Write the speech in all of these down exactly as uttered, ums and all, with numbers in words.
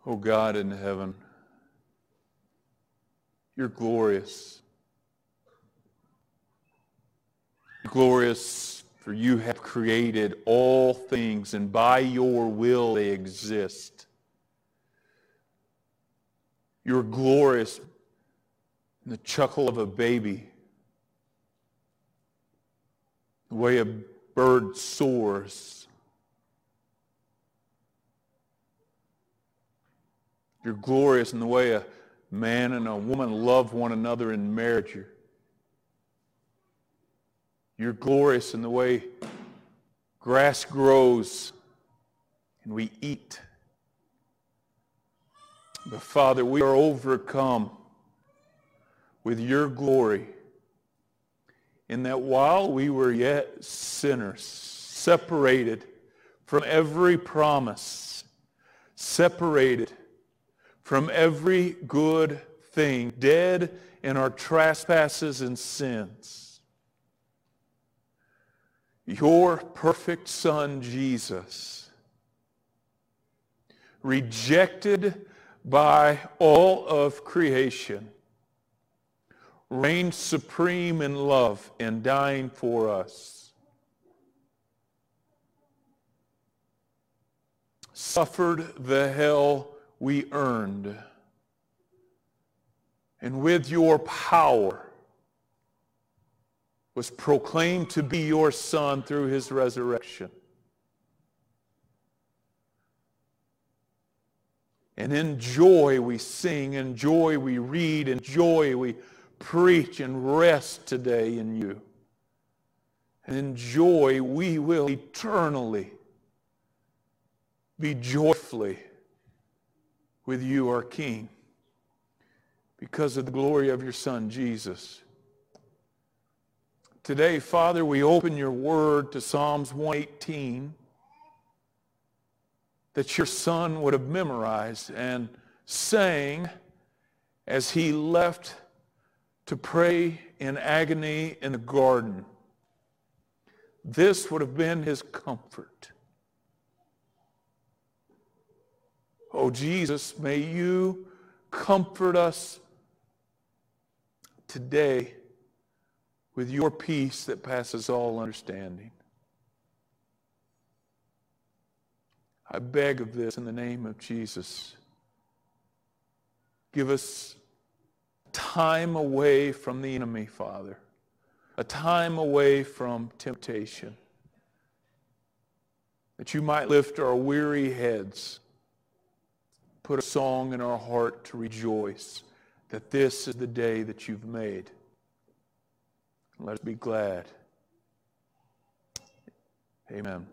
Oh God in heaven, you're glorious. Glorious, for you have created all things, and by your will they exist. You're glorious in the chuckle of a baby, the way a bird soars. You're glorious in the way a man and a woman love one another in marriage. You're, you're glorious in the way grass grows and we eat. But Father, we are overcome with your glory in that while we were yet sinners, separated from every promise, separated from every good thing, dead in our trespasses and sins, your perfect Son, Jesus, rejected by all of creation, reigned supreme in love and dying for us, suffered the hell we earned, and with your power was proclaimed to be your Son through his resurrection. And in joy we sing, in joy we read, in joy we preach and rest today in you. And in joy we will eternally be joyfully with you, our King, because of the glory of your Son, Jesus. Today, Father, we open your word to Psalms one eighteen that your Son would have memorized and sang as he left to pray in agony in the garden. This would have been his comfort. Oh, Jesus, may you comfort us today with your peace that passes all understanding. I beg of this in the name of Jesus. Give us time away from the enemy, Father. A time away from temptation. That you might lift our weary heads. Put a song in our heart to rejoice that this is the day that you've made. Let us be glad. Amen.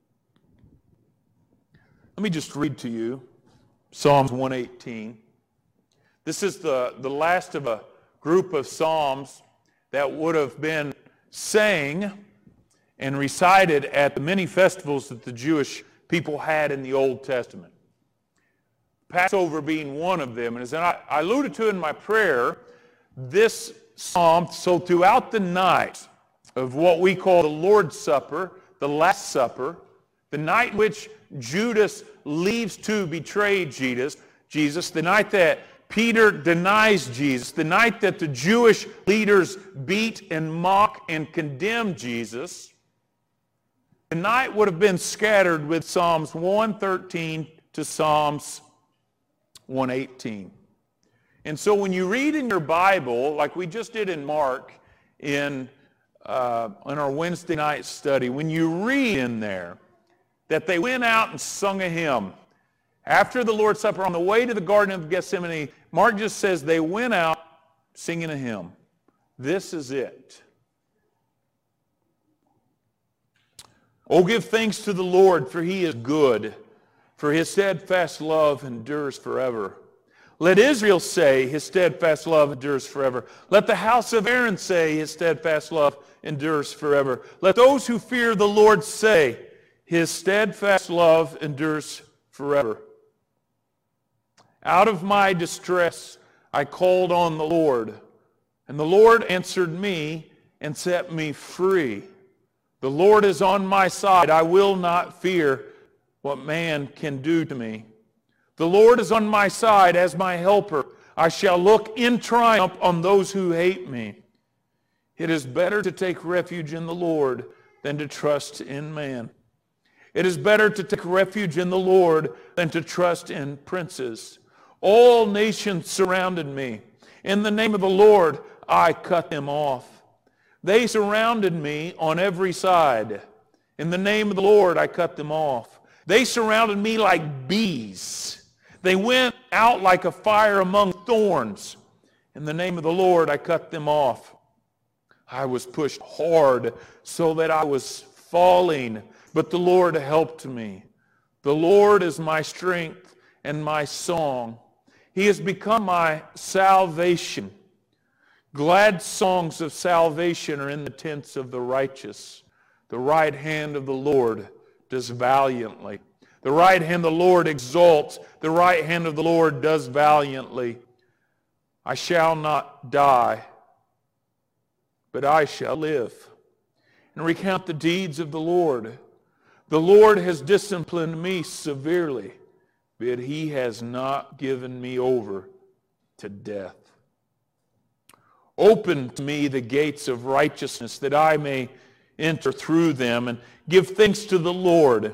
Let me just read to you Psalms one eighteen. This is the, the last of a group of psalms that would have been sang and recited at the many festivals that the Jewish people had in the Old Testament. Passover being one of them. And as I alluded to in my prayer, this psalm, so throughout the night of what we call the Lord's Supper, the Last Supper, the night in which Judas leaves to betray Jesus, Jesus, the night that Peter denies Jesus, the night that the Jewish leaders beat and mock and condemn Jesus, the night would have been scattered with Psalms one thirteen to Psalms one eighteen. And so when you read in your Bible, like we just did in Mark in, uh, in our Wednesday night study, when you read in there that they went out and sung a hymn after the Lord's Supper on the way to the Garden of Gethsemane, Mark just says they went out singing a hymn. This is it. Oh, give thanks to the Lord, for he is good, for his steadfast love endures forever. Let Israel say, his steadfast love endures forever. Let the house of Aaron say, his steadfast love endures forever. Let those who fear the Lord say, his steadfast love endures forever. Out of my distress I called on the Lord, and the Lord answered me and set me free. The Lord is on my side. I will not fear what man can do to me. The Lord is on my side as my helper. I shall look in triumph on those who hate me. It is better to take refuge in the Lord than to trust in man. It is better to take refuge in the Lord than to trust in princes. All nations surrounded me. In the name of the Lord, I cut them off. They surrounded me on every side. In the name of the Lord, I cut them off. They surrounded me like bees. They went out like a fire among thorns. In the name of the Lord, I cut them off. I was pushed hard so that I was falling, but the Lord helped me. The Lord is my strength and my song. He has become my salvation. Glad songs of salvation are in the tents of the righteous. The right hand of the Lord does valiantly. The right hand of the Lord exalts. The right hand of the Lord does valiantly. I shall not die, but I shall live and recount the deeds of the Lord. The Lord has disciplined me severely, but he has not given me over to death. Open to me the gates of righteousness, that I may enter through them and give thanks to the Lord.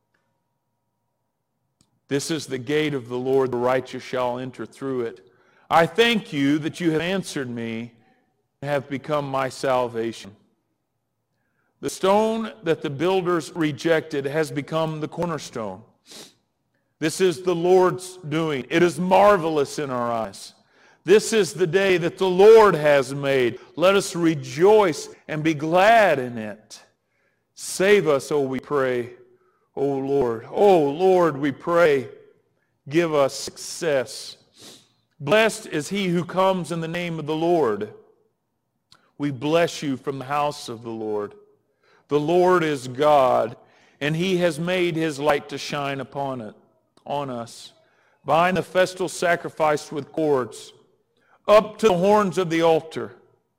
This is the gate of the Lord, the righteous shall enter through it. I thank you that you have answered me and have become my salvation. The stone that the builders rejected has become the cornerstone. This is the Lord's doing. It is marvelous in our eyes. This is the day that the Lord has made. Let us rejoice and be glad in it. Save us, O we pray, O Lord. O Lord, we pray, give us success. Blessed is he who comes in the name of the Lord. We bless you from the house of the Lord. The Lord is God, and he has made his light to shine upon it, on us. Bind the festal sacrifice with cords, up to the horns of the altar.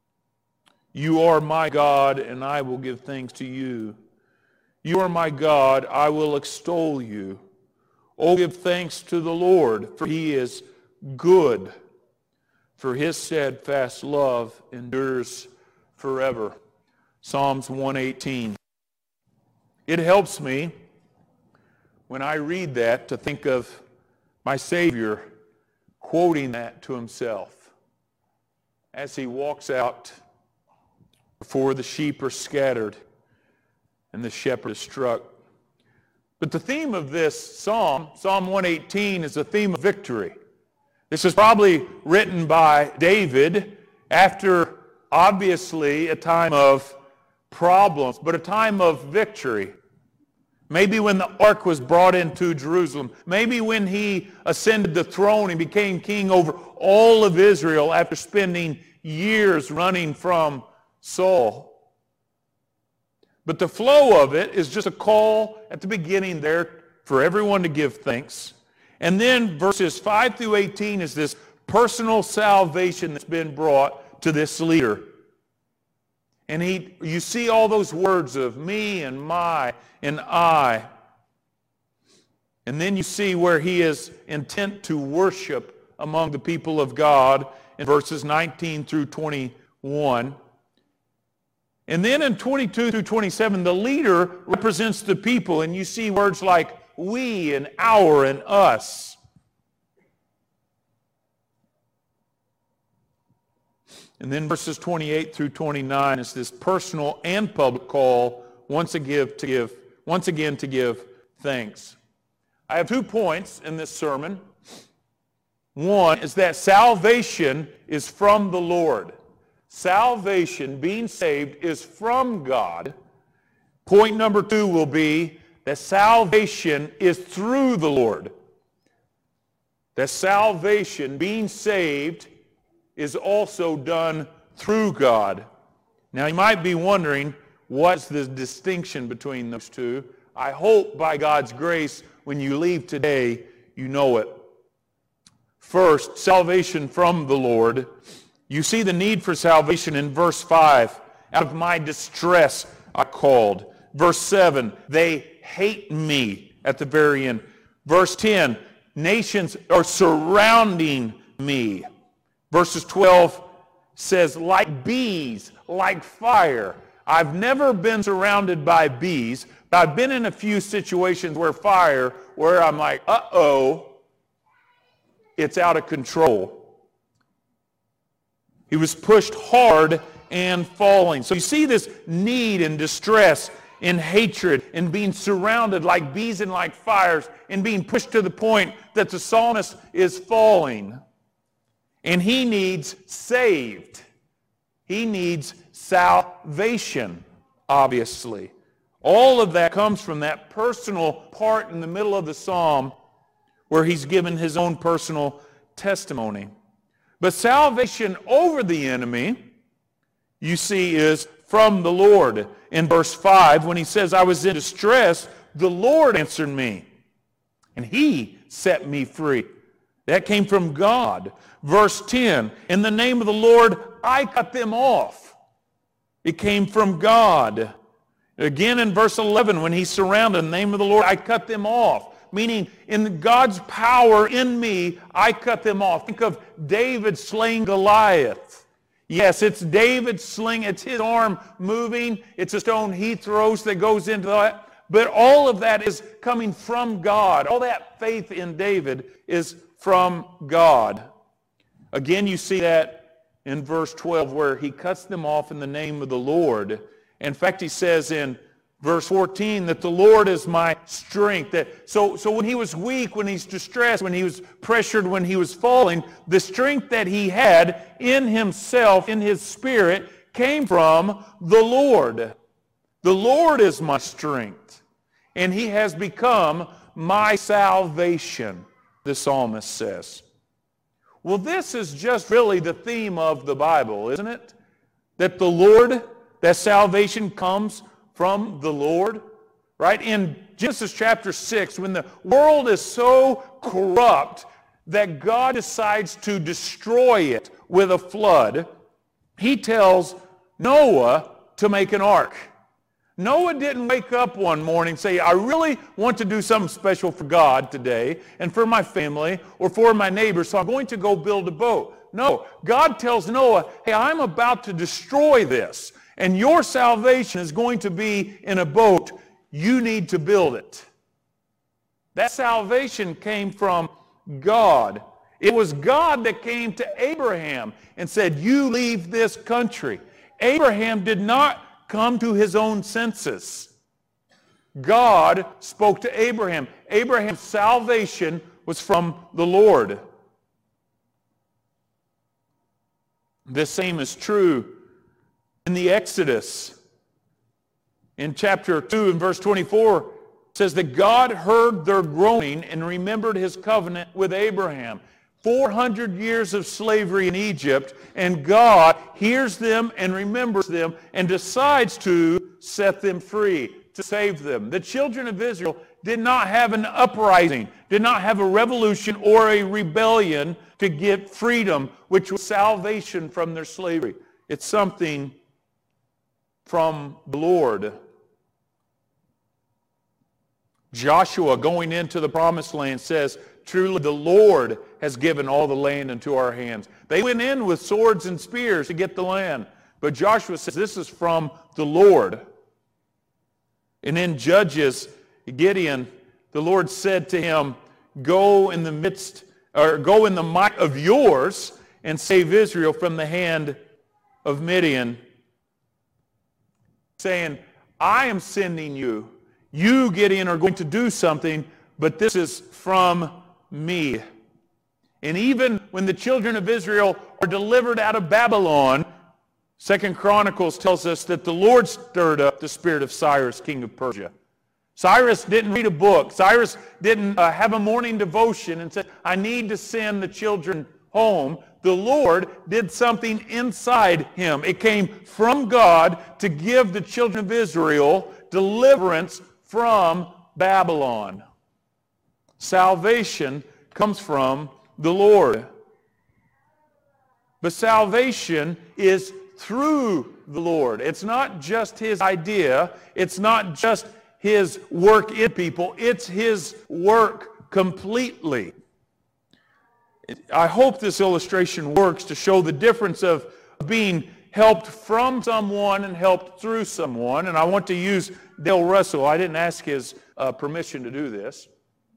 You are my God, and I will give thanks to you. You are my God, I will extol you. Oh, give thanks to the Lord, for he is good, for his steadfast love endures forever. Psalms one eighteen. It helps me when I read that to think of my Savior quoting that to himself as he walks out before the sheep are scattered and the shepherd is struck. But the theme of this psalm, Psalm one eighteen, is a theme of victory. This is probably written by David after, obviously, a time of problems, but a time of victory. Maybe when the ark was brought into Jerusalem. Maybe when he ascended the throne and became king over all of Israel after spending years running from Saul. But the flow of it is just a call at the beginning there for everyone to give thanks. And then verses five through eighteen is this personal salvation that's been brought to this leader. And he, you see all those words of me and my and I. And then you see where he is intent to worship among the people of God in verses nineteen through twenty-one. And then in twenty-two through twenty-seven, the leader represents the people, and you see words like we and our and us. And then verses twenty-eight through twenty-nine is this personal and public call once again to give, once again to give thanks. I have two points in this sermon. One is that salvation is from the Lord. Salvation, being saved, is from God. Point number two will be that salvation is through the Lord. That salvation, being saved, is also done through God. Now you might be wondering, what's the distinction between those two? I hope by God's grace, when you leave today, you know it. First, salvation from the Lord. You see the need for salvation in verse five. Out of my distress I called. Verse seven, they hate me at the very end. Verse ten, nations are surrounding me. Verses twelve says, like bees, like fire. I've never been surrounded by bees, but I've been in a few situations where fire, where I'm like, uh-oh, it's out of control. He was pushed hard and falling. So you see this need and distress and hatred and being surrounded like bees and like fires and being pushed to the point that the psalmist is falling. And he needs saved. He needs salvation, obviously. All of that comes from that personal part in the middle of the psalm where he's given his own personal testimony. But salvation over the enemy, you see, is from the Lord. In verse five, when he says, I was in distress, the Lord answered me, and he set me free. That came from God. Verse ten, in the name of the Lord, I cut them off. It came from God. Again in verse eleven, when he's surrounded, in the name of the Lord, I cut them off. Meaning, in God's power in me, I cut them off. Think of David slaying Goliath. Yes, it's David sling, it's his arm moving, it's a stone he throws that goes into that. But all of that is coming from God. All that faith in David is from God. Again, you see that in verse twelve where he cuts them off in the name of the Lord. In fact, he says in verse fourteen that the Lord is my strength. That, so, so when he was weak, when he's distressed, when he was pressured, when he was falling, the strength that he had in himself, in his spirit, came from the Lord. The Lord is my strength, and he has become my salvation, the psalmist says. Well, this is just really the theme of the Bible, isn't it? That the Lord, that salvation comes from the Lord, right? In Genesis chapter six, when the world is so corrupt that God decides to destroy it with a flood, he tells Noah to make an ark. Noah didn't wake up one morning and say, I really want to do something special for God today and for my family or for my neighbors, so I'm going to go build a boat. No, God tells Noah, hey, I'm about to destroy this, and your salvation is going to be in a boat. You need to build it. That salvation came from God. It was God that came to Abraham and said, you leave this country. Abraham did not come to his own senses. God spoke to Abraham. Abraham's salvation was from the Lord. The same is true in the Exodus. In chapter two and verse twenty-four, it says that God heard their groaning and remembered his covenant with Abraham. four hundred years of slavery in Egypt, and God hears them and remembers them and decides to set them free, to save them. The children of Israel did not have an uprising, did not have a revolution or a rebellion to get freedom, which was salvation from their slavery. It's something from the Lord. Joshua, going into the promised land, says, truly the Lord has given all the land into our hands. They went in with swords and spears to get the land. But Joshua says this is from the Lord. And in Judges, Gideon, the Lord said to him, go in the midst, or go in the might of yours and save Israel from the hand of Midian, saying, I am sending you. You, Gideon, are going to do something, but this is from me. And even when the children of Israel are delivered out of Babylon, Second Chronicles tells us that the Lord stirred up the spirit of Cyrus, king of Persia. Cyrus didn't read a book. Cyrus didn't uh, have a morning devotion and said, I need to send the children home. The Lord did something inside him. It came from God to give the children of Israel deliverance from Babylon. Salvation comes from the Lord. But salvation is through the Lord. It's not just his idea. It's not just his work in people. It's his work completely. I hope this illustration works to show the difference of being helped from someone and helped through someone. And I want to use Dale Russell. I didn't ask his uh, permission to do this.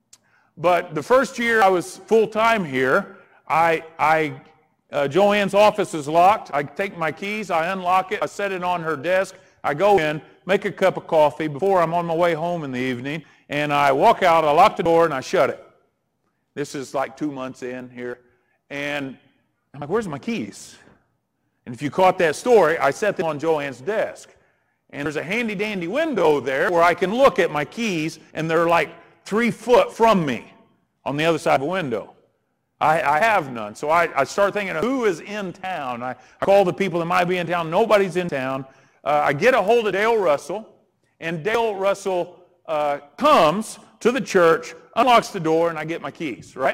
But the first year I was full-time here, I, I, uh, Joanne's office is locked. I take my keys, I unlock it, I set it on her desk. I go in, make a cup of coffee before I'm on my way home in the evening, and I walk out, I lock the door, and I shut it. This is like two months in here. And I'm like, where's my keys? And if you caught that story, I set them on Joanne's desk. And there's a handy-dandy window there where I can look at my keys, and they're like three foot from me on the other side of the window. I, I have none. So I, I start thinking of who is in town. I, I call the people that might be in town. Nobody's in town. Uh, I get a hold of Dale Russell, and Dale Russell uh, comes to the church, unlocks the door, and I get my keys, right?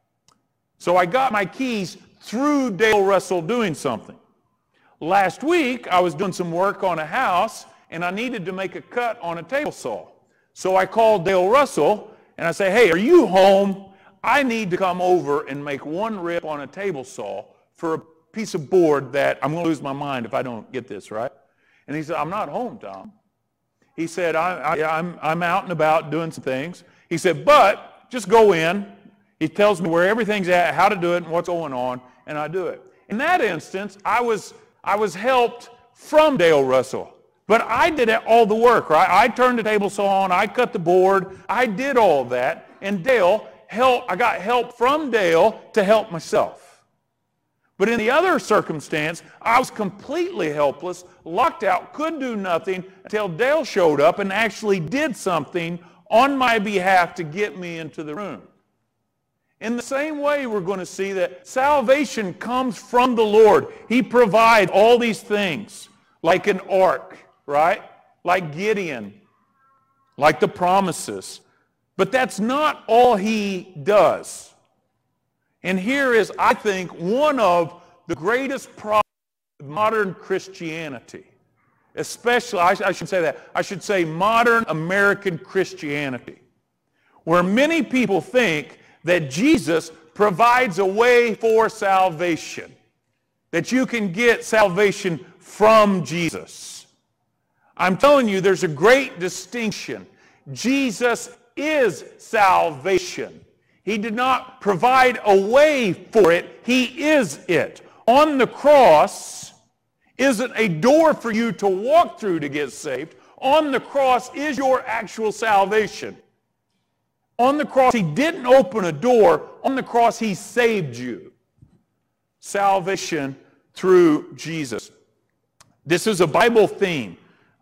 So I got my keys through Dale Russell doing something. Last week, I was doing some work on a house, and I needed to make a cut on a table saw. So I called Dale Russell, and I say, hey, are you home? I need to come over and make one rip on a table saw for a piece of board that I'm going to lose my mind if I don't get this, right? And he said, I'm not home, Tom. He said, I, I, I'm, I'm out and about doing some things. He said, but just go in. He tells me where everything's at, how to do it, and what's going on, and I do it. In that instance, I was, I was helped from Dale Russell. But I did all the work, right? I turned the table saw on, I cut the board, I did all that, and Dale helped, I got help from Dale to help myself. But in the other circumstance, I was completely helpless, locked out, could do nothing until Dale showed up and actually did something on my behalf to get me into the room. In the same way, we're going to see that salvation comes from the Lord. He provides all these things, like an ark, right? Like Gideon, like the promises. But that's not all he does. And here is, I think, one of the greatest problems with modern Christianity. Especially, I, I should say that, I should say modern American Christianity. Where many people think that Jesus provides a way for salvation. That you can get salvation from Jesus. I'm telling you, there's a great distinction. Jesus is salvation. He did not provide a way for it. He is it. On the cross isn't a door for you to walk through to get saved. On the cross is your actual salvation. On the cross, he didn't open a door. On the cross, he saved you. Salvation through Jesus. This is a Bible theme.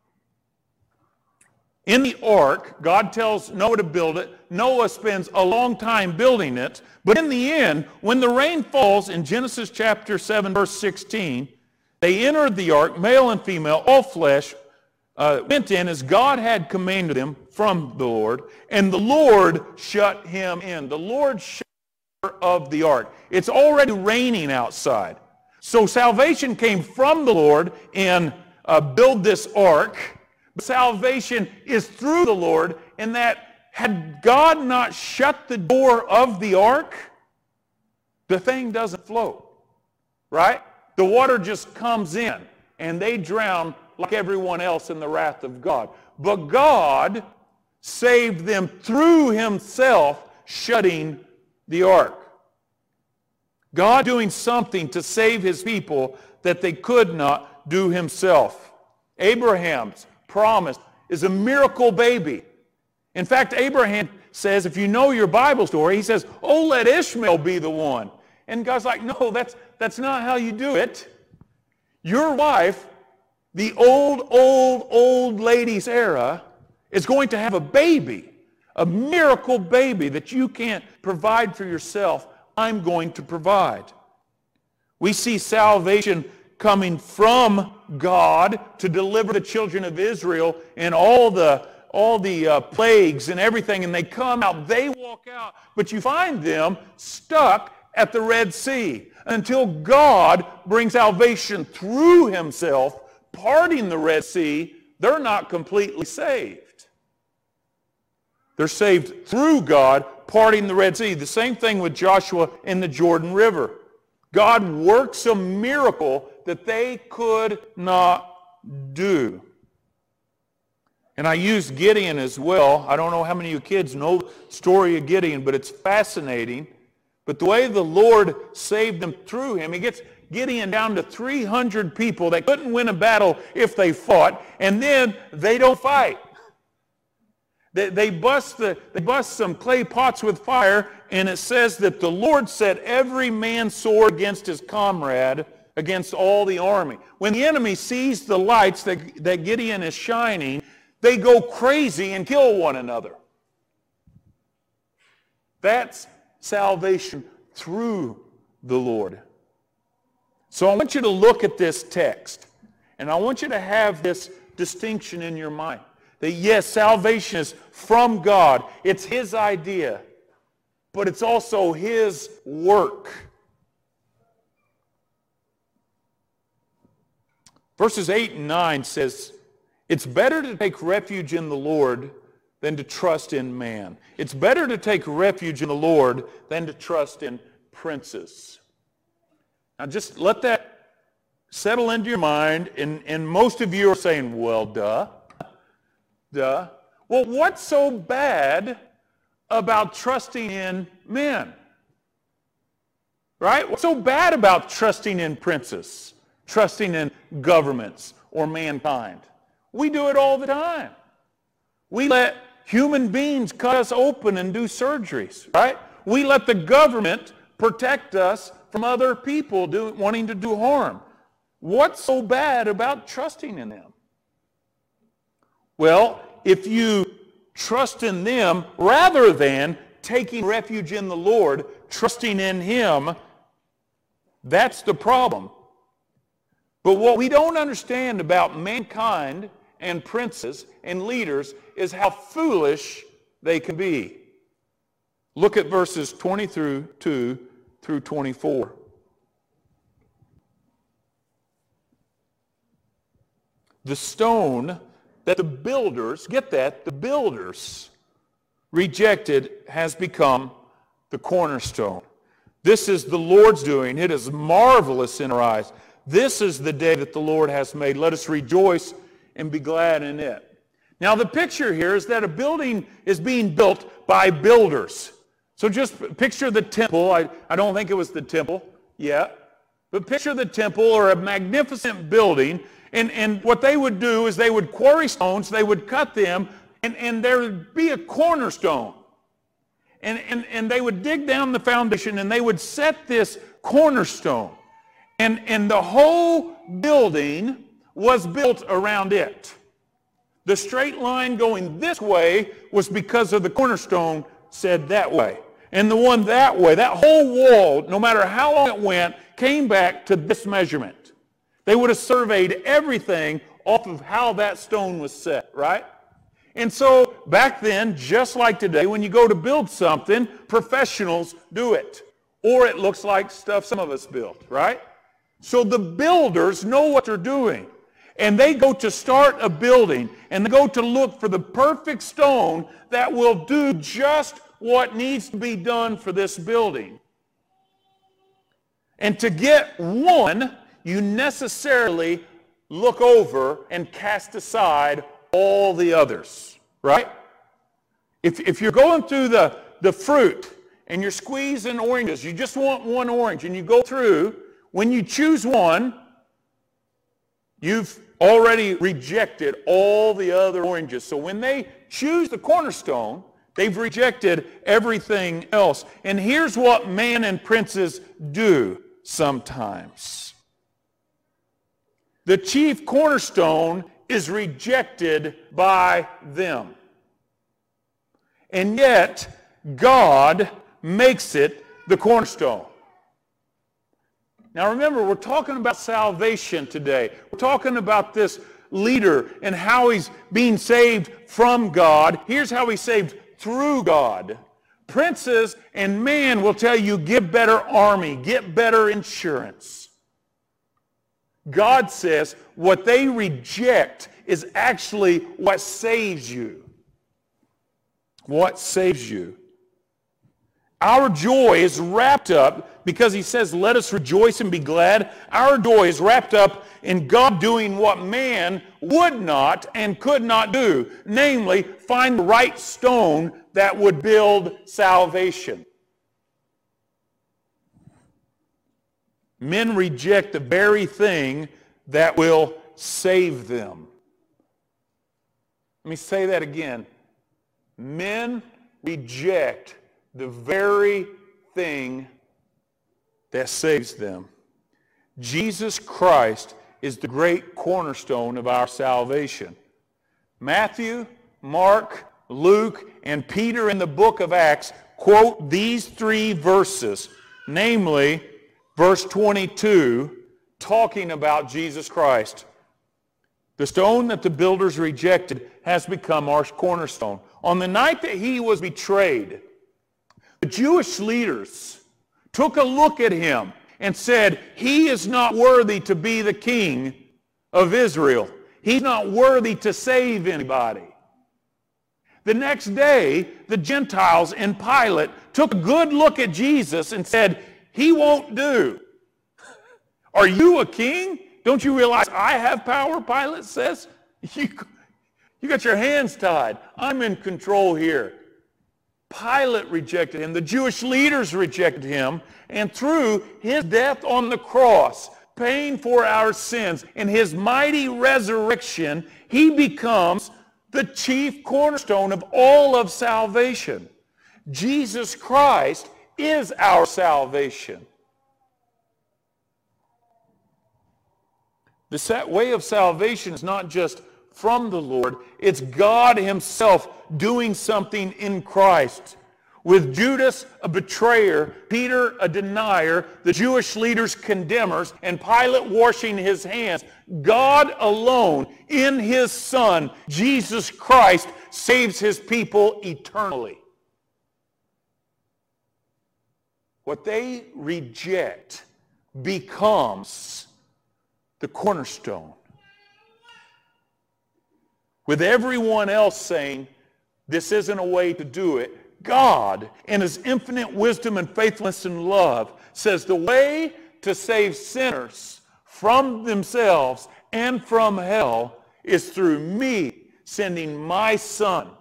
In the ark, God tells Noah to build it. Noah spends a long time building it. But in the end, when the rain falls in Genesis chapter seven, verse sixteen, they entered the ark, male and female, all flesh, uh, went in as God had commanded them from the Lord. And the Lord shut him in. The Lord shut the door of the ark. It's already raining outside. So salvation came from the Lord in uh, build this ark. Salvation is through the Lord, in that had God not shut the door of the ark, the thing doesn't float, right? The water just comes in, and they drown like everyone else in the wrath of God. But God saved them through himself shutting the ark. God doing something to save his people that they could not do himself. Abraham's promise is a miracle baby. In fact, Abraham says, if you know your Bible story, he says, oh, let Ishmael be the one. And God's like, no, that's, that's not how you do it. Your wife, the old, old, old lady's era, is going to have a baby, a miracle baby that you can't provide for yourself. I'm going to provide. We see salvation coming from God to deliver the children of Israel and all the, all the uh, plagues and everything, and they come out, they walk out, but you find them stuck at the Red Sea until God brings salvation through himself, parting the Red Sea. They're not completely saved. They're saved through God, parting the Red Sea. The same thing with Joshua in the Jordan River. God works a miracle that they could not do. And I used Gideon as well. I don't know how many of you kids know the story of Gideon, but it's fascinating. But the way the Lord saved them through him, he gets Gideon down to three hundred people that couldn't win a battle if they fought, and then they don't fight. They, they, bust the, they bust some clay pots with fire, and it says that the Lord set every man's sword against his comrade, against all the army. When the enemy sees the lights that, that Gideon is shining, they go crazy and kill one another. That's salvation through the Lord. So I want you to look at this text, and I want you to have this distinction in your mind. That yes, salvation is from God. It's his idea, but it's also his work. Verses eight and nine says, it's better to take refuge in the Lord than to trust in man. It's better to take refuge in the Lord than to trust in princes. Now just let that settle into your mind, and, and most of you are saying, well, duh, duh. Well, what's so bad about trusting in men? Right? What's so bad about trusting in princes, trusting in governments or mankind? We do it all the time. We let human beings cut us open and do surgeries, right? We let the government protect us from other people do, wanting to do harm. What's so bad about trusting in them? Well, if you trust in them rather than taking refuge in the Lord, trusting in him, that's the problem. But what we don't understand about mankind and princes and leaders is how foolish they can be. Look at verses twenty through two through twenty-four. The stone that the builders, get that, the builders rejected has become the cornerstone. This is the Lord's doing. It is marvelous in our eyes. This is the day that the Lord has made. Let us rejoice and be glad in it. Now the picture here is that a building is being built by builders. So just picture the temple. I, I don't think it was the temple yet. But picture the temple or a magnificent building. And, and what they would do is they would quarry stones, they would cut them, and, and there would be a cornerstone. And, and, and they would dig down the foundation and they would set this cornerstone. And, and the whole building was built around it. The straight line going this way was because of the cornerstone said that way. And the one that way, that whole wall, no matter how long it went, came back to this measurement. They would have surveyed everything off of how that stone was set, right? And so back then, just like today, when you go to build something, professionals do it. Or it looks like stuff some of us built, right? So the builders know what they're doing. And they go to start a building, and they go to look for the perfect stone that will do just what needs to be done for this building. And to get one, you necessarily look over and cast aside all the others, right? If, if you're going through the, the fruit and you're squeezing oranges, you just want one orange, and you go through, when you choose one, you've already rejected all the other oranges. So when they choose the cornerstone, they've rejected everything else. And here's what man and princes do sometimes. The chief cornerstone is rejected by them. And yet, God makes it the cornerstone. Now remember, we're talking about salvation today. We're talking about this leader and how he's being saved from God. Here's how he's saved through God. Princes and man will tell you, get better army, get better insurance. God says what they reject is actually what saves you. What saves you. Our joy is wrapped up, because he says, let us rejoice and be glad. Our joy is wrapped up in God doing what man would not and could not do, namely, find the right stone that would build salvation. Men reject the very thing that will save them. Let me say that again. Men reject the very thing that saves them. Jesus Christ is the great cornerstone of our salvation. Matthew, Mark, Luke, and Peter in the book of Acts quote these three verses, namely verse twenty-two, talking about Jesus Christ. The stone that the builders rejected has become our cornerstone. On the night that he was betrayed, the Jewish leaders took a look at him and said, he is not worthy to be the king of Israel. He's not worthy to save anybody. The next day, the Gentiles and Pilate took a good look at Jesus and said, he won't do. Are you a king? Don't you realize I have power, Pilate says? You, you got your hands tied. I'm in control here. Pilate rejected him. The Jewish leaders rejected him. And through his death on the cross, paying for our sins, and his mighty resurrection, he becomes the chief cornerstone of all of salvation. Jesus Christ is our salvation. The way of salvation is not just from the Lord. It's God himself doing something in Christ. With Judas, a betrayer, Peter, a denier, the Jewish leaders, condemners, and Pilate washing his hands, God alone, in his Son, Jesus Christ, saves his people eternally. What they reject becomes the cornerstone. With everyone else saying, this isn't a way to do it, God, in his infinite wisdom and faithfulness and love, says the way to save sinners from themselves and from hell is through me sending my Son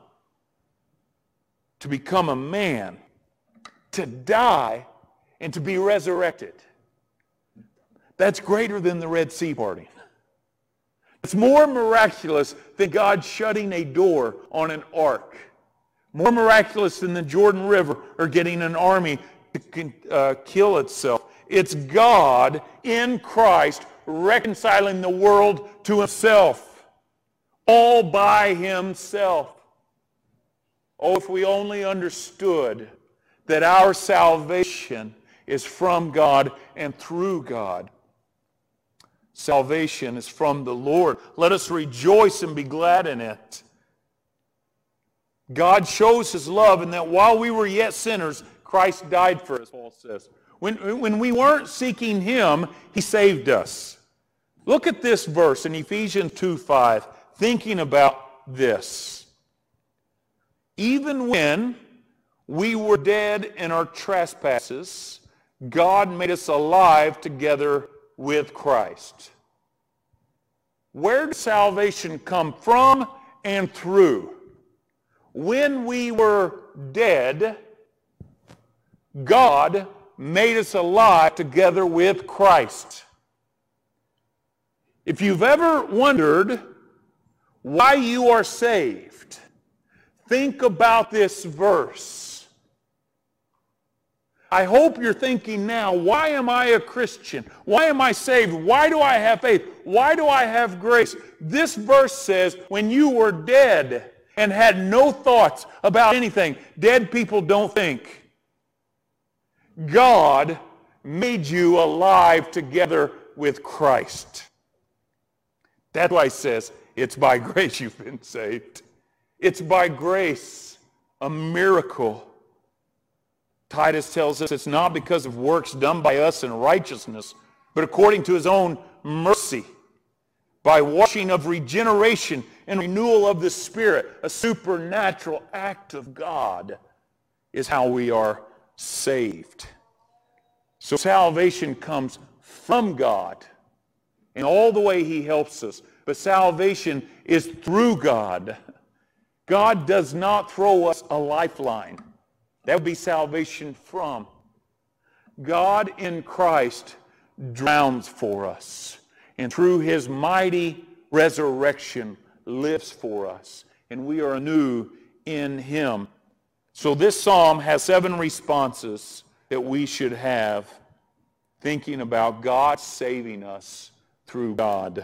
to become a man, to die, and to be resurrected. That's greater than the Red Sea parting. It's more miraculous than God shutting a door on an ark. More miraculous than the Jordan River or getting an army to uh, kill itself. It's God in Christ reconciling the world to himself. All by himself. Oh, if we only understood that our salvation is from God and through God. Salvation is from the Lord. Let us rejoice and be glad in it. God shows his love in that while we were yet sinners, Christ died for us, Paul says. When, when we weren't seeking him, he saved us. Look at this verse in Ephesians two five, thinking about this. Even when we were dead in our trespasses, God made us alive together with Christ. Where does salvation come from and through? When we were dead, God made us alive together with Christ. If you've ever wondered why you are saved, think about this verse. I hope you're thinking now, why am I a Christian? Why am I saved? Why do I have faith? Why do I have grace? This verse says, when you were dead and had no thoughts about anything, dead people don't think. God made you alive together with Christ. That's why it says, it's by grace you've been saved. It's by grace, a miracle. Titus tells us it's not because of works done by us in righteousness, but according to his own mercy, by washing of regeneration and renewal of the Spirit, a supernatural act of God is how we are saved. So salvation comes from God in all the way he helps us. But salvation is through God. God does not throw us a lifeline. That would be salvation from. God in Christ drowns for us, and through his mighty resurrection lives for us, and we are anew in him. So this psalm has seven responses that we should have thinking about God saving us through God.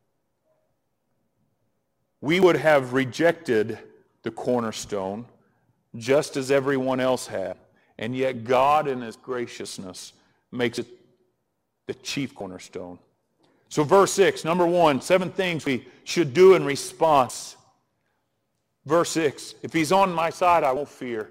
We would have rejected the cornerstone just as everyone else had, and yet God in his graciousness makes it the chief cornerstone. So verse six, number one, seven things we should do in response. Verse six, if he's on my side, I won't fear.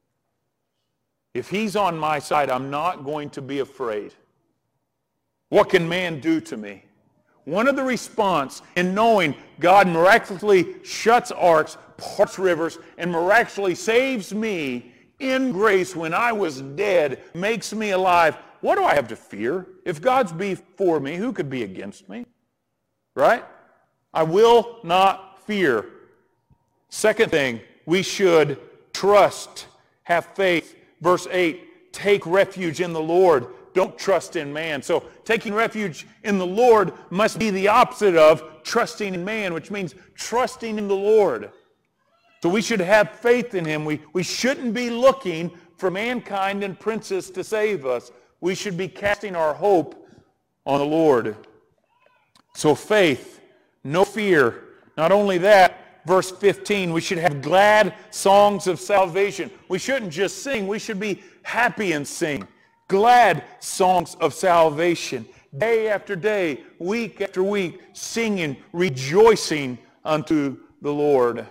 If he's on my side, I'm not going to be afraid. What can man do to me? One of the response in knowing God miraculously shuts arcs, parts rivers, and miraculously saves me in grace when I was dead, makes me alive. What do I have to fear? If God's before me, who could be against me? Right? I will not fear. Second thing, we should trust, have faith. Verse eight, take refuge in the Lord. Don't trust in man. So taking refuge in the Lord must be the opposite of trusting in man, which means trusting in the Lord. So we should have faith in him. We, we shouldn't be looking for mankind and princes to save us. We should be casting our hope on the Lord. So faith, no fear. Not only that, verse fifteen, we should have glad songs of salvation. We shouldn't just sing. We should be happy and sing. Glad songs of salvation. Day after day, week after week, singing, rejoicing unto the Lord.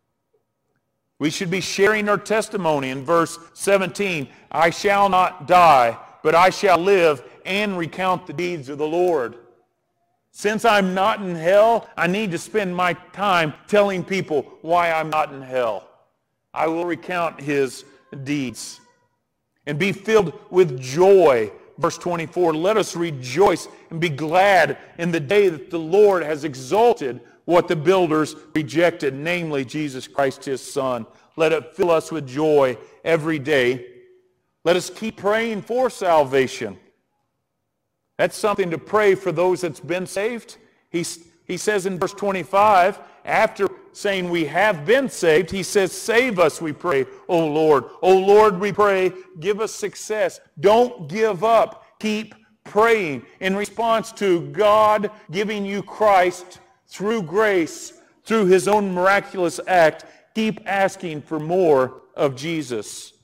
We should be sharing our testimony in verse seventeen. I shall not die, but I shall live and recount the deeds of the Lord. Since I'm not in hell, I need to spend my time telling people why I'm not in hell. I will recount his deeds and be filled with joy. Verse twenty-four, let us rejoice and be glad in the day that the Lord has exalted what the builders rejected, namely Jesus Christ his Son. Let it fill us with joy every day. Let us keep praying for salvation. That's something to pray for those that's been saved. He, he says in verse twenty-five, after saying we have been saved, he says, save us, we pray, O Lord. O Lord, we pray, give us success. Don't give up. Keep praying in response to God giving you Christ through grace, through his own miraculous act. Keep asking for more of Jesus.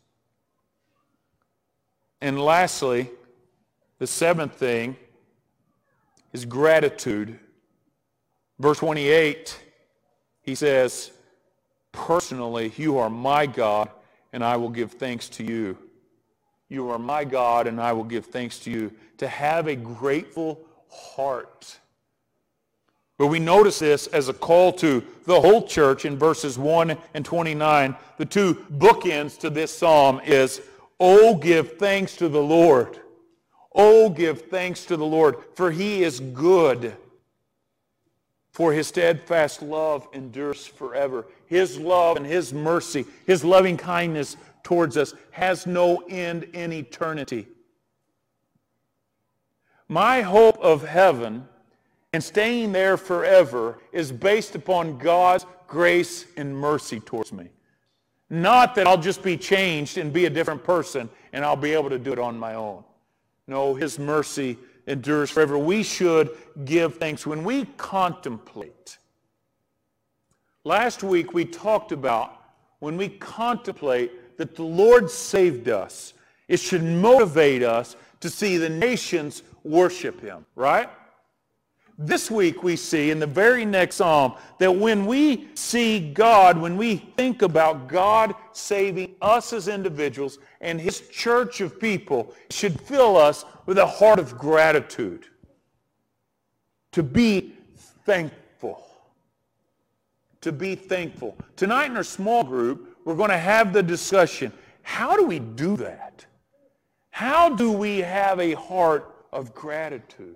And lastly, the seventh thing is gratitude. Verse twenty-eight, he says, personally, you are my God, and I will give thanks to you. You are my God, and I will give thanks to you. To have a grateful heart. But we notice this as a call to the whole church in verses one and twenty-nine. The two bookends to this psalm is, oh, give thanks to the Lord. Oh, give thanks to the Lord, for he is good. For his steadfast love endures forever. His love and his mercy, his loving kindness towards us has no end in eternity. My hope of heaven and staying there forever is based upon God's grace and mercy towards me. Not that I'll just be changed and be a different person and I'll be able to do it on my own. No, his mercy endures forever. We should give thanks when we contemplate. Last week we talked about when we contemplate that the Lord saved us, it should motivate us to see the nations worship him, right? This week we see in the very next psalm that when we see God, when we think about God saving us as individuals and his church of people, it should fill us with a heart of gratitude. To be thankful. To be thankful. Tonight in our small group, we're going to have the discussion, how do we do that? How do we have a heart of gratitude?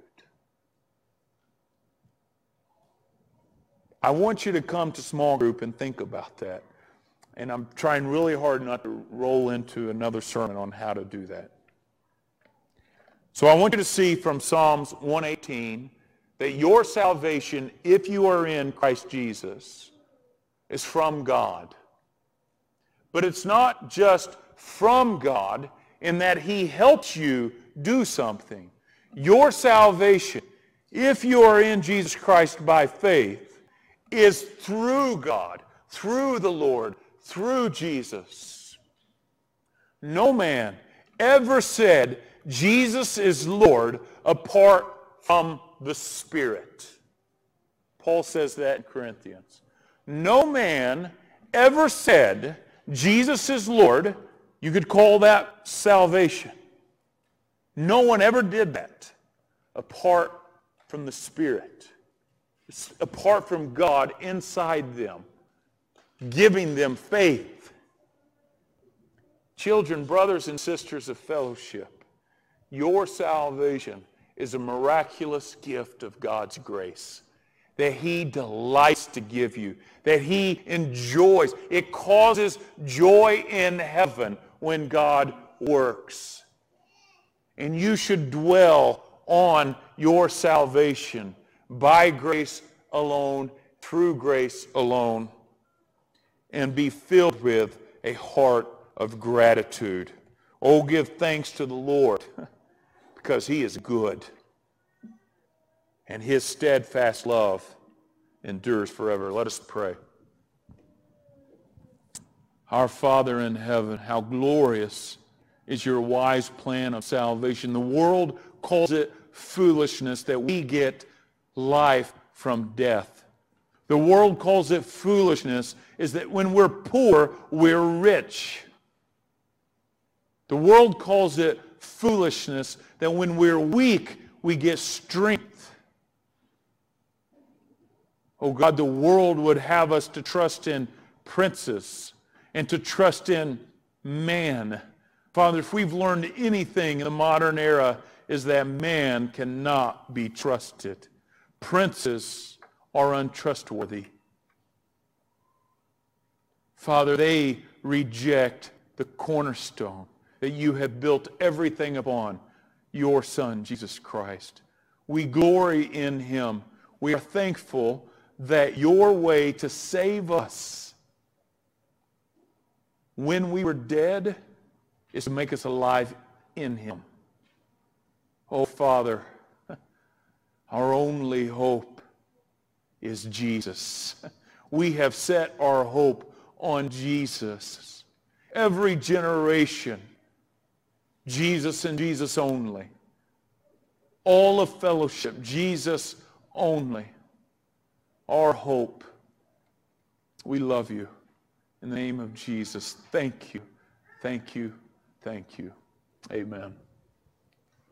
I want you to come to small group and think about that. And I'm trying really hard not to roll into another sermon on how to do that. So I want you to see from Psalms one eighteen that your salvation, if you are in Christ Jesus, is from God. But it's not just from God in that he helps you do something. Your salvation, if you are in Jesus Christ by faith, is through God, through the Lord, through Jesus. No man ever said Jesus is Lord apart from the Spirit. Paul says that in Corinthians. No man ever said Jesus is Lord. You could call that salvation. No one ever did that apart from the Spirit. Apart from God inside them, giving them faith. Children, brothers and sisters of fellowship, your salvation is a miraculous gift of God's grace that he delights to give you, that he enjoys. It causes joy in heaven when God works. And you should dwell on your salvation by grace alone, through grace alone, and be filled with a heart of gratitude. Oh, give thanks to the Lord, because he is good, and his steadfast love endures forever. Let us pray. Our Father in heaven, how glorious is your wise plan of salvation. The world calls it foolishness that we get life from death. The world calls it foolishness is that when we're poor, we're rich. The world calls it foolishness that when we're weak, we get strength. Oh God, the world would have us to trust in princes and to trust in man. Father, if we've learned anything in the modern era, is that man cannot be trusted. Princes are untrustworthy. Father, they reject the cornerstone that you have built everything upon, your Son, Jesus Christ. We glory in him. We are thankful that your way to save us when we were dead is to make us alive in him. Oh, Father, our only hope is Jesus. We have set our hope on Jesus. Every generation, Jesus and Jesus only. All of fellowship, Jesus only. Our hope. We love you. In the name of Jesus, thank you, thank you, thank you. Amen.